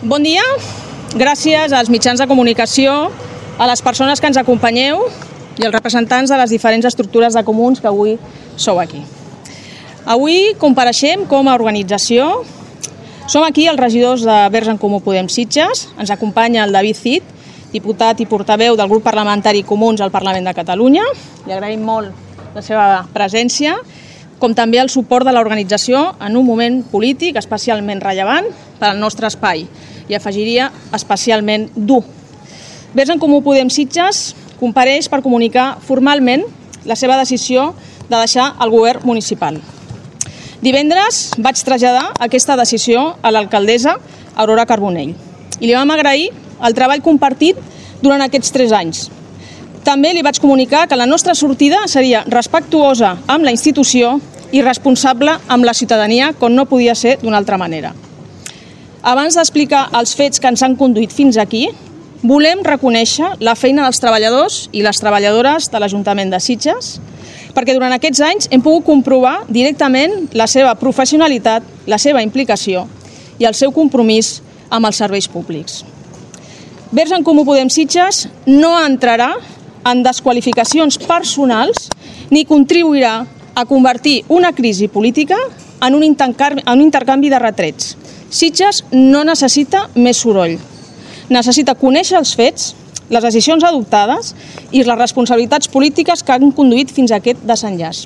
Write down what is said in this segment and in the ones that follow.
Bon dia, gràcies als mitjans de comunicació, a les persones que ens acompanyeu i als representants de les diferents estructures de comuns que avui sou aquí. Avui compareixem com a organització. Som aquí els regidors de Verds en Comú Podem Sitges. Ens acompanya el David Cid, diputat i portaveu del grup parlamentari Comuns al Parlament de Catalunya. Li agraïm molt la seva presència, com també el suport de l'organització en un moment polític especialment rellevant per al nostre espai i afegiria especialment dur. Verds en Comú Podem Sitges compareix per comunicar formalment la seva decisió de deixar el govern municipal. Divendres vaig traslladar aquesta decisió a l'alcaldessa Aurora Carbonell i li vam agrair el treball compartit durant aquests 3 anys. També li vaig comunicar que la nostra sortida seria respectuosa amb la institució i responsable amb la ciutadania, com no podia ser d'una altra manera. Abans d'explicar els fets que ens han conduït fins aquí, volem reconèixer la feina dels treballadors i les treballadores de l'Ajuntament de Sitges, perquè durant aquests anys hem pogut comprovar directament la seva professionalitat, la seva implicació i el seu compromís amb els serveis públics. Verds en Comú Podem Sitges no entrarà en desqualificacions personals ni contribuirà a convertir una crisi política en un intercanvi de retrets. Sitges no necessita més soroll. Necessita conèixer els fets, les decisions adoptades i les responsabilitats polítiques que han conduït fins a aquest desenllaç.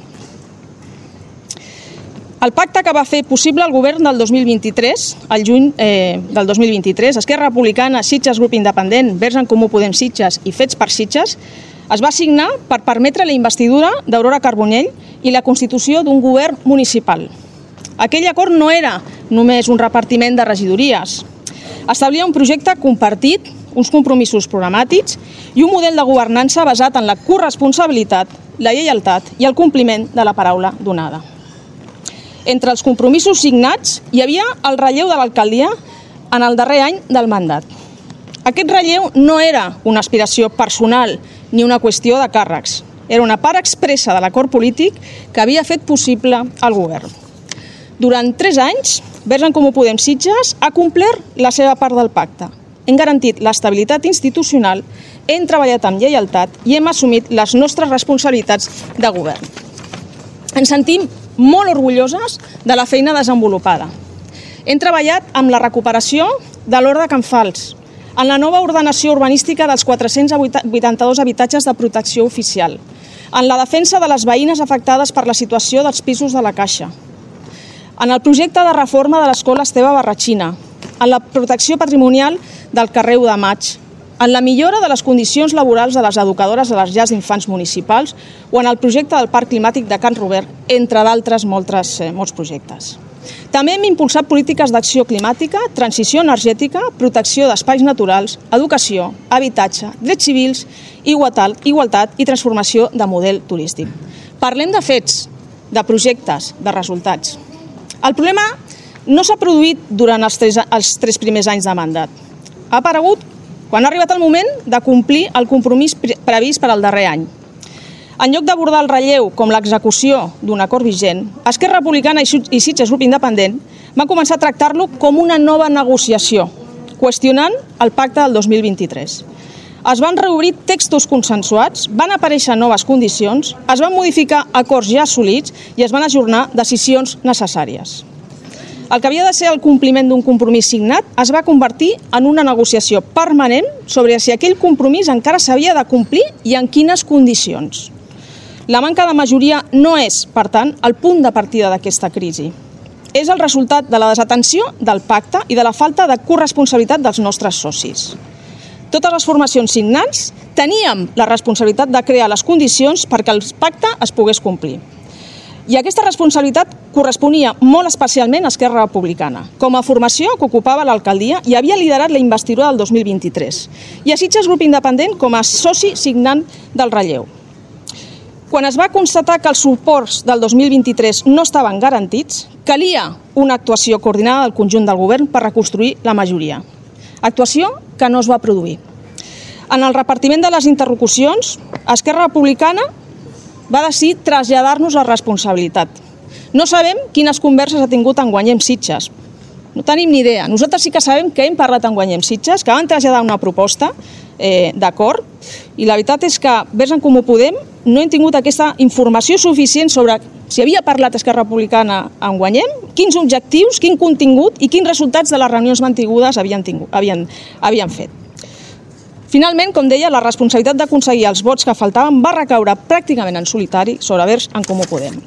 El pacte que va fer possible el govern del 2023, el juny del 2023, Esquerra Republicana, Sitges Grup Independent, Verds en Comú Podem Sitges i Fets per Sitges, es va signar per permetre la investidura d'Aurora Carbonell i la constitució d'un govern municipal. Aquell acord no era només un repartiment de regidories. Establia un projecte compartit, uns compromisos programàtics i un model de governança basat en la corresponsabilitat, la lleialtat i el compliment de la paraula donada. Entre els compromisos signats hi havia el relleu de l'alcaldia en el darrer any del mandat. Aquest relleu no era una aspiració personal ni una qüestió de càrrecs. Era una part expressa de l'acord polític que havia fet possible el govern. Durant 3 anys, Verds en Comú Podem Sitges ha complert la seva part del pacte. Hem garantit l'estabilitat institucional, hem treballat amb lleialtat i hem assumit les nostres responsabilitats de govern. Ens sentim molt orgulloses de la feina desenvolupada. Hem treballat amb la recuperació de l'Horta Can Fals, en la nova ordenació urbanística dels 482 habitatges de protecció oficial, en la defensa de les veïnes afectades per la situació dels pisos de la Caixa, en el projecte de reforma de l'escola Esteve Barratxina, en la protecció patrimonial del carrer 1 de Maig, en la millora de les condicions laborals de les educadores de les llars d'infants municipals o en el projecte del Parc Climàtic de Can Robert, entre d'altres molts projectes. També hem impulsat polítiques d'acció climàtica, transició energètica, protecció d'espais naturals, educació, habitatge, drets civils, igualtat i transformació de model turístic. Parlem de fets, de projectes, de resultats. El problema no s'ha produït durant els 3 primers anys de mandat. Ha aparegut quan ha arribat el moment de complir el compromís previst per al darrer any. En lloc d'abordar el relleu com l'execució d'un acord vigent, Esquerra Republicana i Sitges Grup Independent van començar a tractar-lo com una nova negociació, qüestionant el pacte del 2023. Es van reobrir textos consensuats, van aparèixer noves condicions, es van modificar acords ja assolits i es van ajornar decisions necessàries. El que havia de ser el compliment d'un compromís signat es va convertir en una negociació permanent sobre si aquell compromís encara s'havia de complir i en quines condicions. La manca de majoria no és, per tant, el punt de partida d'aquesta crisi. És el resultat de la desatenció del pacte i de la falta de corresponsabilitat dels nostres socis. Totes les formacions signants teníem la responsabilitat de crear les condicions perquè el pacte es pogués complir. I aquesta responsabilitat corresponia molt especialment a Esquerra Republicana, com a formació que ocupava l'alcaldia i havia liderat la investidura del 2023, i a Sitges Grup Independent com a soci signant del relleu. Quan es va constatar que els suports del 2023 no estaven garantits, calia una actuació coordinada del conjunt del govern per reconstruir la majoria. Actuació que no es va produir. En el repartiment de les interlocucions, Esquerra Republicana va decidir traslladar-nos la responsabilitat. No sabem quines converses ha tingut en Guanyem Sitges, No tenim ni idea. Nosaltres sí que sabem que hem parlat amb Guanyem Sitges, que van traslladar una proposta d'acord, i la veritat és que Verds en Comú Podem no hem tingut aquesta informació suficient sobre si havia parlat Esquerra Republicana amb Guanyem, quins objectius, quin contingut i quins resultats de les reunions mantingudes havien fet. Finalment, com deia, la responsabilitat d'aconseguir els vots que faltaven va recaure pràcticament en solitari sobre Verds en Comú Podem.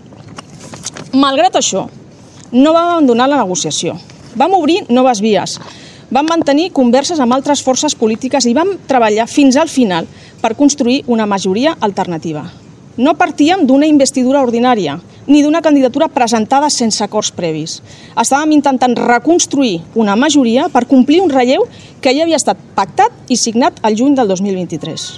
Malgrat això, no vam abandonar la negociació. Vam obrir noves vies, vam mantenir converses amb altres forces polítiques i vam treballar fins al final per construir una majoria alternativa. No partíem d'una investidura ordinària ni d'una candidatura presentada sense acords previs. Estàvem intentant reconstruir una majoria per complir un relleu que ja havia estat pactat i signat al juny del 2023.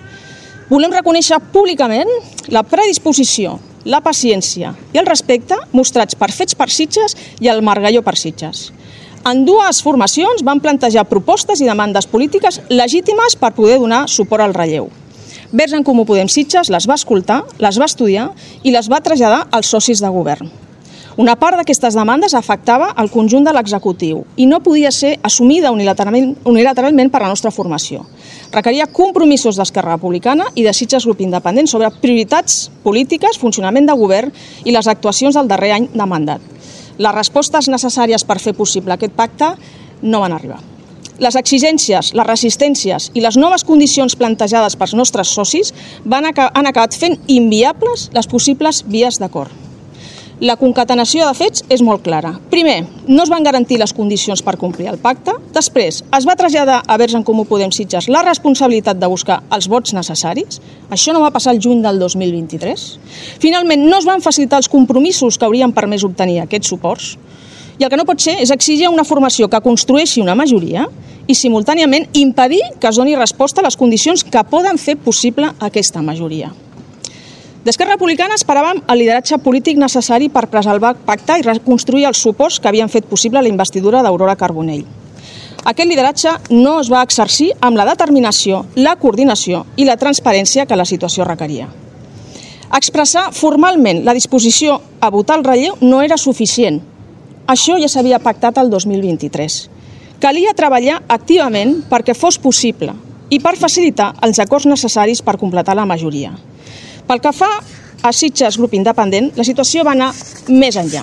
Volem reconèixer públicament la predisposició, la paciència i el respecte mostrats per Fets per Sitges i el Margalló per Sitges. En dues formacions van plantejar propostes i demandes polítiques legítimes per poder donar suport al relleu. Verds en Comú Podem Sitges les va escoltar, les va estudiar i les va traslladar als socis de govern. Una part d'aquestes demandes afectava el conjunt de l'executiu i no podia ser assumida unilateralment per la nostra formació. Requeria compromisos d'Esquerra Republicana i de Sitges Grup Independent sobre prioritats polítiques, funcionament de govern i les actuacions del darrer any de mandat. Les respostes necessàries per fer possible aquest pacte no van arribar. Les exigències, les resistències i les noves condicions plantejades pels nostres socis han acabat fent inviables les possibles vies d'acord. La concatenació de fets és molt clara. Primer, no es van garantir les condicions per complir el pacte. Després, es va traslladar a Verds en Comú Podem Sitges la responsabilitat de buscar els vots necessaris. Això no va passar el juny del 2023. Finalment, no es van facilitar els compromisos que haurien permès obtenir aquests suports. I el que no pot ser és exigir una formació que construeixi una majoria i simultàniament impedir que es doni resposta a les condicions que poden fer possible aquesta majoria. D'Esquerra Republicana esperàvem el lideratge polític necessari per preservar el pacte i reconstruir els suports que havien fet possible la investidura d'Aurora Carbonell. Aquest lideratge no es va exercir amb la determinació, la coordinació i la transparència que la situació requeria. Expressar formalment la disposició a votar el relleu no era suficient. Això ja s'havia pactat el 2023. Calia treballar activament perquè fos possible i per facilitar els acords necessaris per completar la majoria. Pel que fa a Sitges Grup Independent, la situació va anar més enllà.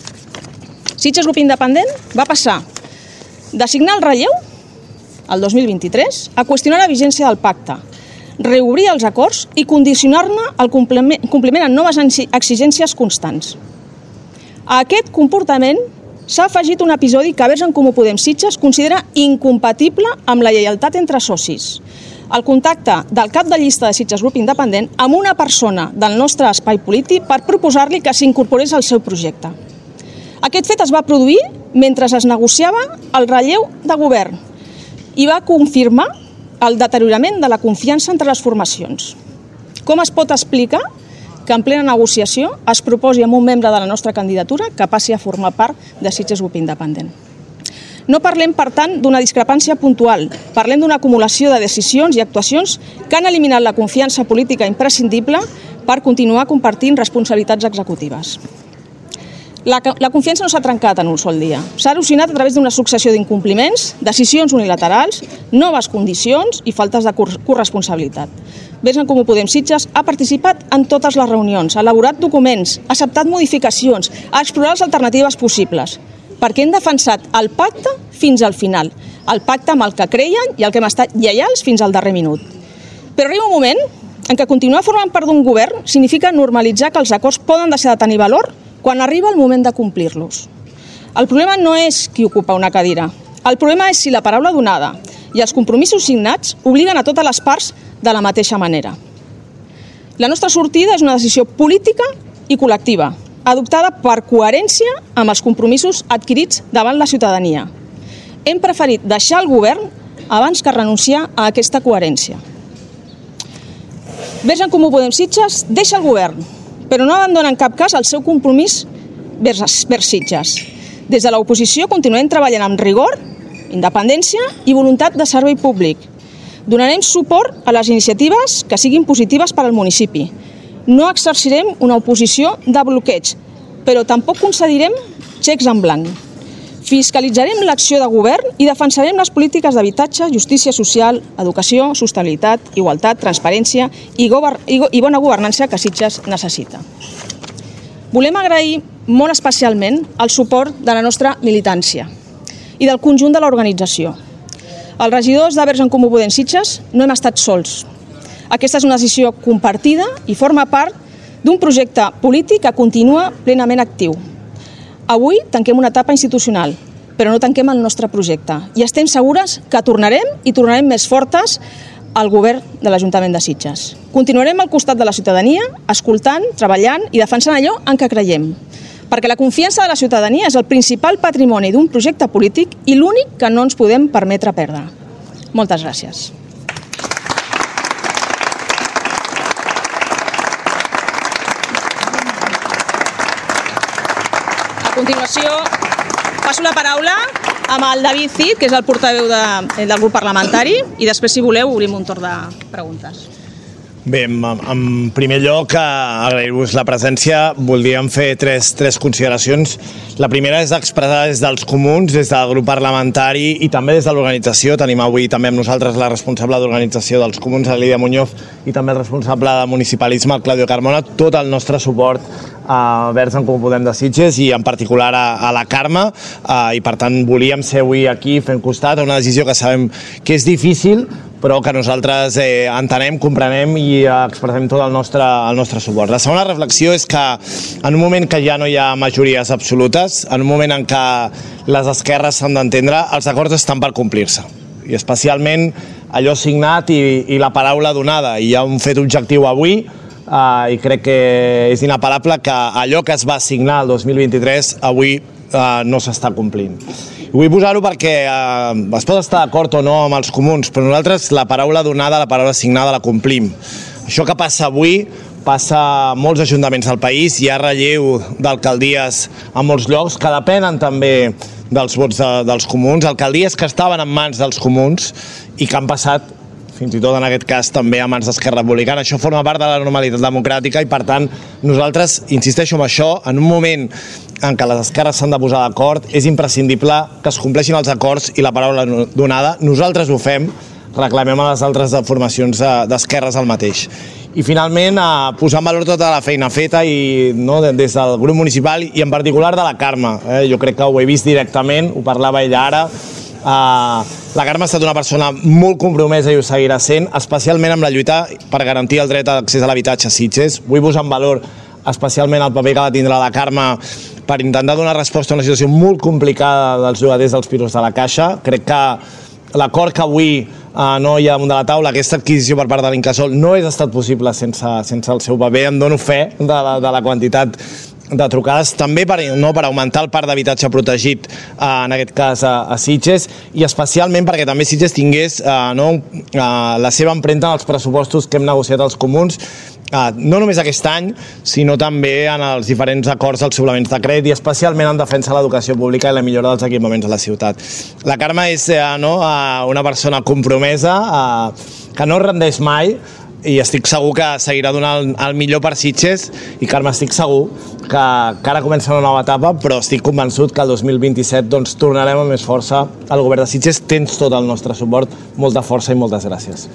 Sitges Grup Independent va passar de signar el relleu, el 2023, a qüestionar la vigència del pacte, reobrir els acords i condicionar-ne el compliment en noves exigències constants. A aquest comportament s'ha afegit un episodi que Verds en Comú Podem Sitges considera incompatible amb la lleialtat entre socis. El contacte del cap de llista de Sitges Grup Independent amb una persona del nostre espai polític per proposar-li que s'incorporés al seu projecte. Aquest fet es va produir mentre es negociava el relleu de govern i va confirmar el deteriorament de la confiança entre les formacions. Com es pot explicar que en plena negociació es proposi amb un membre de la nostra candidatura que passi a formar part de Sitges Grup Independent? No parlem, per tant, d'una discrepància puntual. Parlem d'una acumulació de decisions i actuacions que han eliminat la confiança política imprescindible per continuar compartint responsabilitats executives. La confiança no s'ha trencat en un sol dia. S'ha erosionat a través d'una successió d'incompliments, decisions unilaterals, noves condicions i faltes de corresponsabilitat. Verds en Comú Podem Sitges ha participat en totes les reunions, ha elaborat documents, ha acceptat modificacions, ha explorat les alternatives possibles, perquè hem defensat el pacte fins al final, el pacte amb el que creien i el que hem estat lleials fins al darrer minut. Però arriba un moment en què continuar formant part d'un govern significa normalitzar que els acords poden deixar de tenir valor quan arriba el moment de complir-los. El problema no és qui ocupa una cadira, el problema és si la paraula donada i els compromisos signats obliguen a totes les parts de la mateixa manera. La nostra sortida és una decisió política i col·lectiva, adoptada per coherència amb els compromisos adquirits davant la ciutadania. Hem preferit deixar el govern abans que renunciar a aquesta coherència. Verds en Comú Podem Sitges deixa el govern, però no abandona en cap cas el seu compromís vers Sitges. Des de l'oposició continuem treballant amb rigor, independència i voluntat de servei públic. Donarem suport a les iniciatives que siguin positives per al municipi. No exercirem una oposició de bloqueig, però tampoc concedirem xecs en blanc. Fiscalitzarem l'acció de govern i defensarem les polítiques d'habitatge, justícia social, educació, sostenibilitat, igualtat, transparència i bona governança que Sitges necessita. Volem agrair molt especialment el suport de la nostra militància i del conjunt de l'organització. Els regidors de Verds en Comú Podem Sitges no hem estat sols. Aquesta és una decisió compartida i forma part d'un projecte polític que continua plenament actiu. Avui tanquem una etapa institucional, però no tanquem el nostre projecte i estem segures que tornarem més fortes al govern de l'Ajuntament de Sitges. Continuarem al costat de la ciutadania, escoltant, treballant i defensant allò en què creiem, perquè la confiança de la ciutadania és el principal patrimoni d'un projecte polític i l'únic que no ens podem permetre perdre. Moltes gràcies. A continuació, passo la paraula amb el David Cid, que és el portaveu del grup parlamentari, i després, si voleu, obrim un torn de preguntes. Bé, en primer lloc, agrair-vos la presència. Voldríem fer tres consideracions. La primera és expressar des dels comuns, des del grup parlamentari i també des de l'organització. Tenim avui també amb nosaltres la responsable d'organització dels comuns, la Lídia Muñoz, i també el responsable de municipalisme, el Claudio Carmona, tot el nostre suport a Verds en Comú Podem de Sitges i en particular a la Carme, i per tant volíem ser avui aquí fent costat a una decisió que sabem que és difícil, però que nosaltres entenem, comprenem i expressem tot el nostre suport. La segona reflexió és que en un moment que ja no hi ha majories absolutes, en un moment en què les esquerres s'han d'entendre, els acords estan per complir-se. I especialment allò signat i la paraula donada. I hi ha un fet objectiu avui, i crec que és inapel·lable que allò que es va signar el 2023 avui no s'està complint. Vull posar-ho perquè es pot estar d'acord o no amb els comuns, però nosaltres la paraula donada, la paraula signada la complim. Això que passa avui passa a molts ajuntaments del país, hi ha relleu d'alcaldies a molts llocs que depenen també dels vots dels comuns, alcaldies que estaven en mans dels comuns i que han passat fins i tot en aquest cas també a mans d'Esquerra Republicana. Això forma part de la normalitat democràtica i per tant nosaltres, insisteixo en això, en un moment en què les esquerres s'han de posar d'acord és imprescindible que es compleixin els acords i la paraula donada. Nosaltres ho fem, reclamem a les altres formacions d'esquerres el mateix. I finalment posar en valor tota la feina feta i des del grup municipal i en particular de la Carme. Jo crec que ho he vist directament, ho parlava ella ara. La Carme ha estat una persona molt compromesa i ho seguirà sent, especialment amb la lluita per garantir el dret a l'accés a l'habitatge a Sitges. Vull posar en valor especialment el paper que va tindre la Carme per intentar donar resposta a una situació molt complicada dels llogaters dels pisos de la Caixa. Crec que l'acord que avui no hi ha damunt de la taula, aquesta adquisició per part de l'Incasòl, no hagués estat possible sense el seu paper. Em dono fe de la quantitat de trucades, també per augmentar el parc d'habitatge protegit, en aquest cas a Sitges, i especialment perquè també Sitges tingués la seva empremta en els pressupostos que hem negociat els comuns, no només aquest any, sinó també en els diferents acords dels suplements de crèdit i especialment en defensa de l'educació pública i la millora dels equipaments a la ciutat. La Carme és una persona compromesa, que no es rendeix mai, i estic segur que seguirà donant el millor per Sitges i, Carme, estic segur que ara comença una nova etapa, però estic convençut que el 2027 tornarem amb més força al govern de Sitges. Tens tot el nostre suport, molta força i moltes gràcies.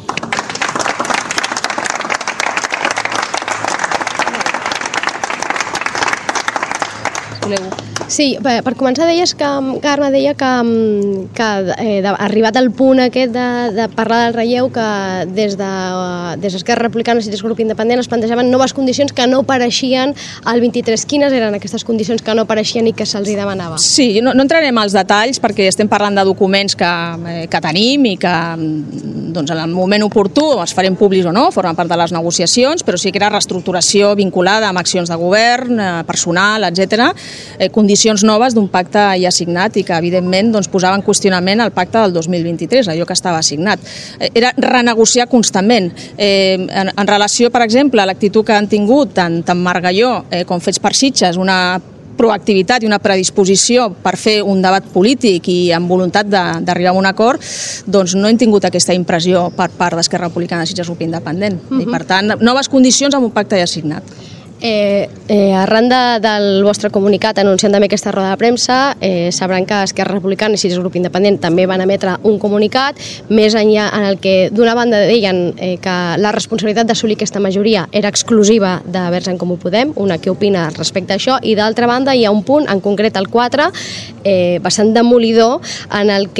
Sí, per començar deies que Carme deia que arribat al punt aquest de parlar del relleu, que des d'Esquerra Republicana i Sitges Grup Independent es plantejaven noves condicions que no apareixien al 23. Quines eren aquestes condicions que no apareixien i que se'ls demanava? Sí, no entrarem als detalls perquè estem parlant de documents que tenim i que en el moment oportú els farem públics o no, formen part de les negociacions, però sí que era reestructuració vinculada amb accions de govern, personal, etc., condicions noves d'un pacte ja signat i que evidentment posava en qüestionament el pacte del 2023, allò que estava signat. Era renegociar constantment. En relació, per exemple, a l'actitud que han tingut tant Margalló com Fets per Sitges, una proactivitat i una predisposició per fer un debat polític i amb voluntat d'arribar a un acord, doncs no hem tingut aquesta impressió per part d'Esquerra Republicana de Sitges Grup Independent. I per tant, noves condicions amb un pacte ja signat. Arran del vostre comunicat anunciant també aquesta roda de premsa, sabran que Esquerra Republicana i Sitges Grup Independent també van emetre un comunicat més enllà en el que d'una banda deien que la responsabilitat d'assolir aquesta majoria era exclusiva de Verds en Comú Podem, una que opina respecte a això, i d'altra banda hi ha un punt, en concret el 4, bastant demolidor, en el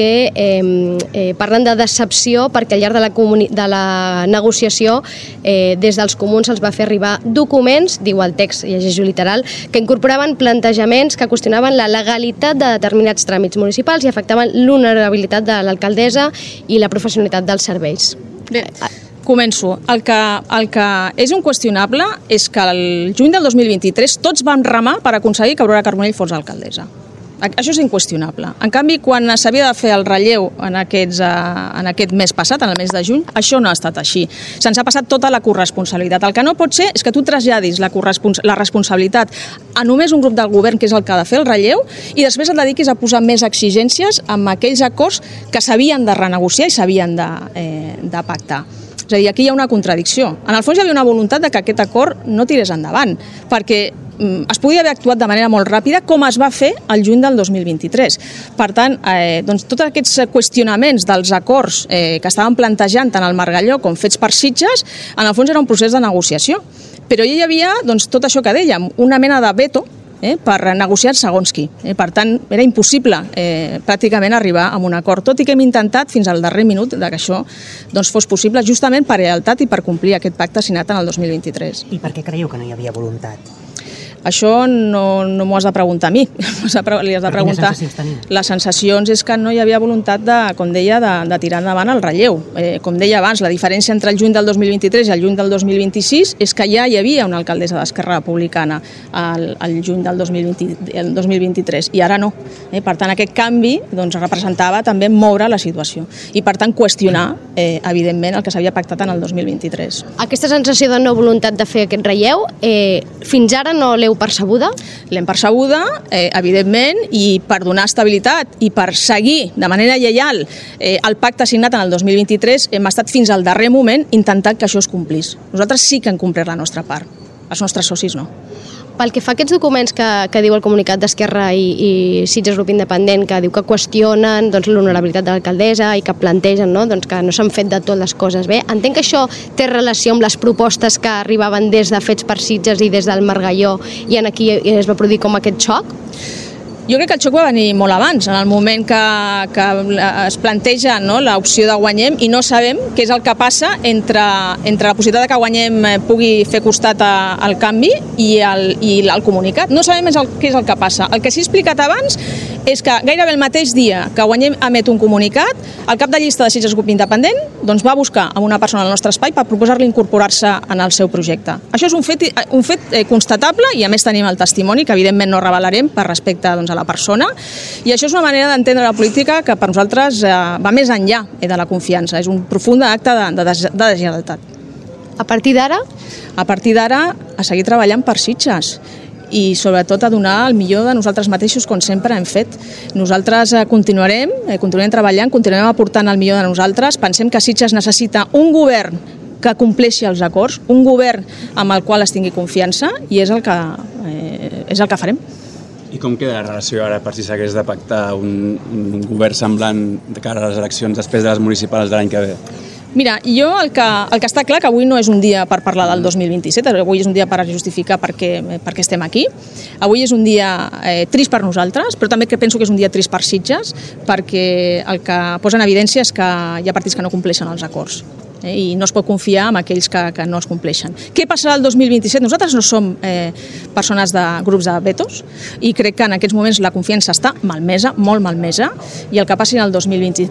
que parlen de decepció perquè al llarg de la negociació des dels comuns se'ls va fer arribar documents, diu el text, llegeixo literal, que incorporaven plantejaments que qüestionaven la legalitat de determinats tràmits municipals i afectaven l'honorabilitat de l'alcaldessa i la professionalitat dels serveis. Bé, començo. El que és inqüestionable és que el juny del 2023 tots vam remar per aconseguir que Aurora Carbonell fos alcaldessa. Això és inqüestionable. En canvi, quan s'havia de fer el relleu en aquest mes passat, en el mes de juny, això no ha estat així. Se'ns ha passat tota la corresponsabilitat. El que no pot ser és que tu traslladis la responsabilitat a només un grup del govern, que és el que ha de fer el relleu, i després et dediquis a posar més exigències amb aquells acords que s'havien de renegociar i s'havien de pactar. És a dir, aquí hi ha una contradicció. En el fons hi havia una voluntat de que aquest acord no tirés endavant, perquè es podia haver actuat de manera molt ràpida, com es va fer el juny del 2023. Per tant, tots aquests qüestionaments dels acords que estaven plantejant tant el Margalló com fets per Sitges, en el fons era un procés de negociació. Però hi havia tot això que dèiem, una mena de veto per negociar segons qui. Per tant, era impossible pràcticament arribar a un acord, tot i que hem intentat fins al darrer minut que això fos possible, justament per lleialtat i per complir aquest pacte signat en el 2023. I per què creieu que no hi havia voluntat? Això no m'ho has de preguntar a mi, li has de preguntar. Les sensacions és que no hi havia voluntat, com deia, de tirar endavant el relleu. Com deia abans, la diferència entre el juny del 2023 i el juny del 2026 és que ja hi havia una alcaldessa d'Esquerra Republicana al juny del 2023 i ara no. Per tant, aquest canvi representava també moure la situació i, per tant, qüestionar, evidentment, el que s'havia pactat en el 2023. Aquesta sensació de no voluntat de fer aquest relleu, fins ara no l'heu percebuda? L'hem percebuda, evidentment, i per donar estabilitat i per seguir de manera lleial el pacte signat en el 2023 hem estat fins al darrer moment intentant que això es complís. Nosaltres sí que hem complert la nostra part, els nostres socis no. Pel que fa a aquests documents que diu el comunicat d'Esquerra i Sitges Grup Independent, que diu que qüestionen l'honorabilitat de l'alcaldessa i que plantegen que no s'han fet de tot les coses bé, entenc que això té relació amb les propostes que arribaven des de Fets per Sitges i des del Margalló i aquí es va produir com aquest xoc? Jo crec que el xoc va venir molt abans, en el moment que es planteja l'opció de Guanyem i no sabem què és el que passa entre la possibilitat que Guanyem pugui fer costat al canvi i el comunicat. No sabem què és el que passa. El que s'ha explicat abans és que gairebé el mateix dia que Guanyem emet un comunicat, el cap de llista de Sitges Grup Independent va buscar a una persona al nostre espai per proposar-li incorporar-se en el seu projecte. Això és un fet constatable i a més tenim el testimoni que evidentment no revelarem per respecte a la persona, i això és una manera d'entendre la política que per nosaltres va més enllà de la confiança, és un profund acte de deslleialtat. A partir d'ara? A partir d'ara, a seguir treballant per Sitges i sobretot a donar el millor de nosaltres mateixos, com sempre hem fet. Nosaltres continuarem treballant, continuarem aportant el millor de nosaltres. Pensem que Sitges necessita un govern que compleixi els acords, un govern amb el qual es tingui confiança, i és el que farem. I com queda la relació ara per si s'hagués de pactar un govern semblant de cara a les eleccions després de les municipals de l'any que ve? Mira, jo el que està clar que avui no és un dia per parlar del 2027, avui és un dia per justificar per què estem aquí. Avui és un dia trist per nosaltres, però també penso que és un dia trist per Sitges, perquè el que posa en evidència és que hi ha partits que no compleixen els acords. I no es pot confiar en aquells que no es compleixen. Què passarà el 2027? Nosaltres no som persones de grups de vetos i crec que en aquests moments la confiança està malmesa, molt malmesa, i el que passi el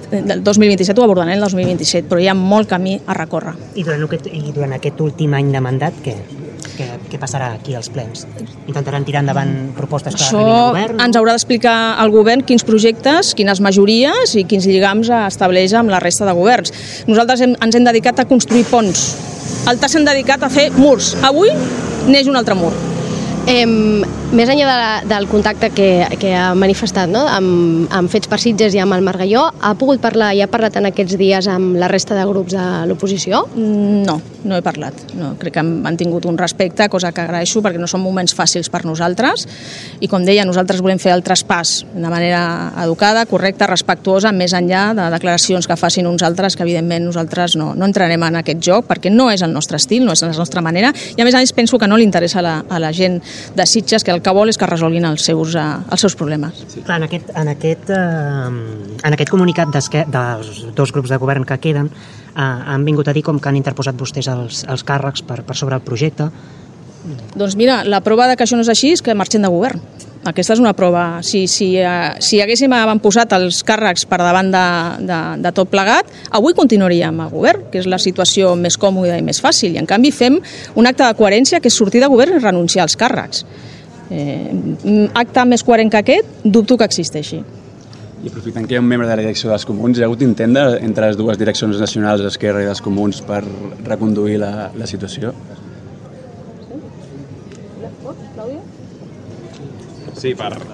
2027 ho abordarem el 2027, però hi ha molt camí a recórrer. I durant aquest últim any de mandat, què passarà aquí als plens? Intentaran tirar endavant propostes que arribin al govern? Això ens haurà d'explicar el govern quins projectes, quines majories i quins lligams estableix amb la resta de governs. Nosaltres ens hem dedicat a construir ponts. Altres s'han dedicat a fer murs. Avui neix un altre mur. més enllà del contacte que ha manifestat, no?, amb Fets per Sitges i amb el Margalló, ha pogut parlar i ha parlat en aquests dies amb la resta de grups de l'oposició? No he parlat. No, crec que han tingut un respecte, cosa que agraeixo, perquè no són moments fàcils per nosaltres, i com deia, nosaltres volem fer el traspàs de manera educada, correcta, respectuosa, més enllà de declaracions que facin uns altres, que evidentment nosaltres no entrarem en aquest joc, perquè no és el nostre estil, no és la nostra manera, i a més penso que no li interessa a la gent de Sitges, que el que vol és que resolguin els seus problemes. Sí. Clar, en aquest comunicat dels dos grups de govern que queden, han vingut a dir com que han interposat vostès els càrrecs per sobre el projecte. Doncs mira, la prova de que això no és així és que marxem de govern. Aquesta és una prova. Si haguéssim avantposat els càrrecs per davant de tot plegat, avui continuaríem a govern, que és la situació més còmoda i més fàcil. I en canvi fem un acte de coherència que és sortir de govern i renunciar als càrrecs. Acte més coherent que aquest, dubto que existeixi. I aprofitant que hi ha un membre de la direcció dels Comuns, hi ha hagut intent entre les dues direccions nacionals, Esquerra i dels Comuns, per reconduir la situació? Sí,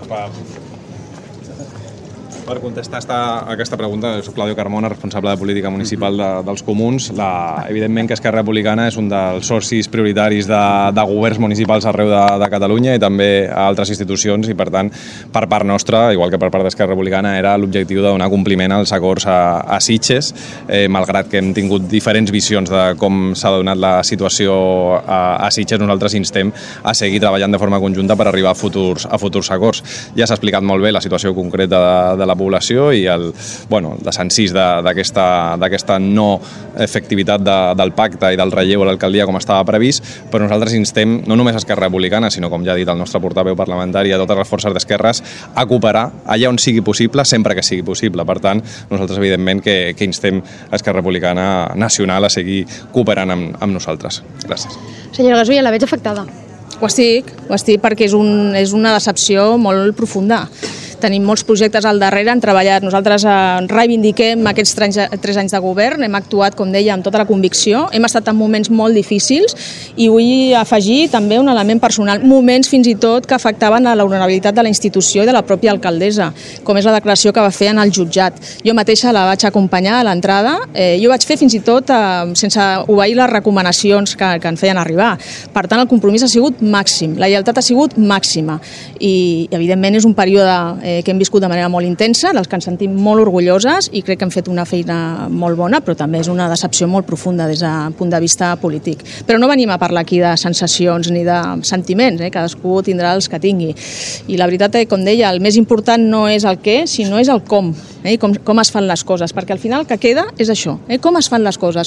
per contestar aquesta pregunta, soc Claudio Carmona, responsable de política municipal dels Comuns. Evidentment que Esquerra Republicana és un dels socis prioritaris de governs municipals arreu de Catalunya i també a altres institucions, i per tant, per part nostra, igual que per part d'Esquerra Republicana, era l'objectiu de donar compliment als acords a Sitges, malgrat que hem tingut diferents visions de com s'ha donat la situació a Sitges. Nosaltres instem a seguir treballant de forma conjunta per arribar a futurs acords. Ja s'ha explicat molt bé la situació concreta de la població i el desencís d'aquesta no efectivitat del pacte i del relleu a l'alcaldia com estava previst, però nosaltres instem no només a Esquerra Republicana, sinó, com ja ha dit el nostre portaveu parlamentari, a totes les forces d'esquerres a cooperar allà on sigui possible, sempre que sigui possible. Per tant, nosaltres evidentment que instem a Esquerra Republicana Nacional a seguir cooperant amb nosaltres. Gràcies. Senyora Gasulla, la veig afectada. Ho estic perquè és una decepció molt profunda. Tenim molts projectes al darrere, hem treballat, nosaltres reivindiquem aquests 3 anys de govern, hem actuat, com deia, amb tota la convicció, hem estat en moments molt difícils i vull afegir també un element personal, moments fins i tot que afectaven a l'honorabilitat de la institució i de la pròpia alcaldessa, com és la declaració que va fer en el jutjat. Jo mateixa la vaig acompanyar a l'entrada, jo vaig fer fins i tot sense obeir les recomanacions que en feien arribar. Per tant, el compromís ha sigut màxim, la lleialtat ha sigut màxima i, evidentment, és un període que hem viscut de manera molt intensa, dels que ens sentim molt orgulloses i crec que hem fet una feina molt bona, però també és una decepció molt profunda des del punt de vista polític. Però no venim a parlar aquí de sensacions ni de sentiments, cadascú tindrà els que tingui. I la veritat, com deia, el més important no és el què, sinó és el com, com es fan les coses, perquè al final el que queda és això, com es fan les coses,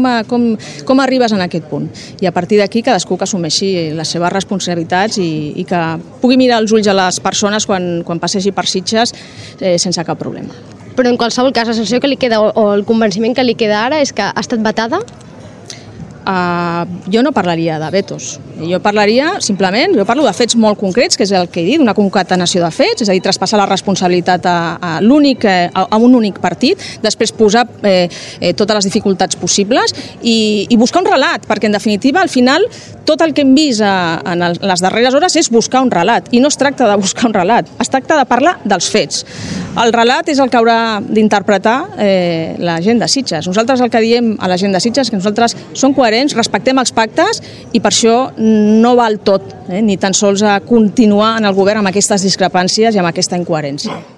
com arribes en aquest punt. I a partir d'aquí cadascú que assumeixi les seves responsabilitats i que pugui mirar els ulls a les persones quan passegi per Sitges sense cap problema. Però en qualsevol cas, la sensació que li queda o el convenciment que li queda ara és que ha estat vetada? Jo no parlaria de vetos. Jo parlo de fets molt concrets, que és el que he dit, una concatenació de fets, és a dir, traspassar la responsabilitat a un únic partit, després posar totes les dificultats possibles i buscar un relat, perquè en definitiva al final tot el que hem vist en les darreres hores és buscar un relat, i no es tracta de buscar un relat, es tracta de parlar dels fets. El relat és el que haurà d'interpretar la gent de Sitges. Nosaltres el que diem a la gent de Sitges és que nosaltres som coherents, respectem els pactes i per això no val tot, ni tan sols a continuar en el govern amb aquestes discrepàncies i amb aquesta incoherència.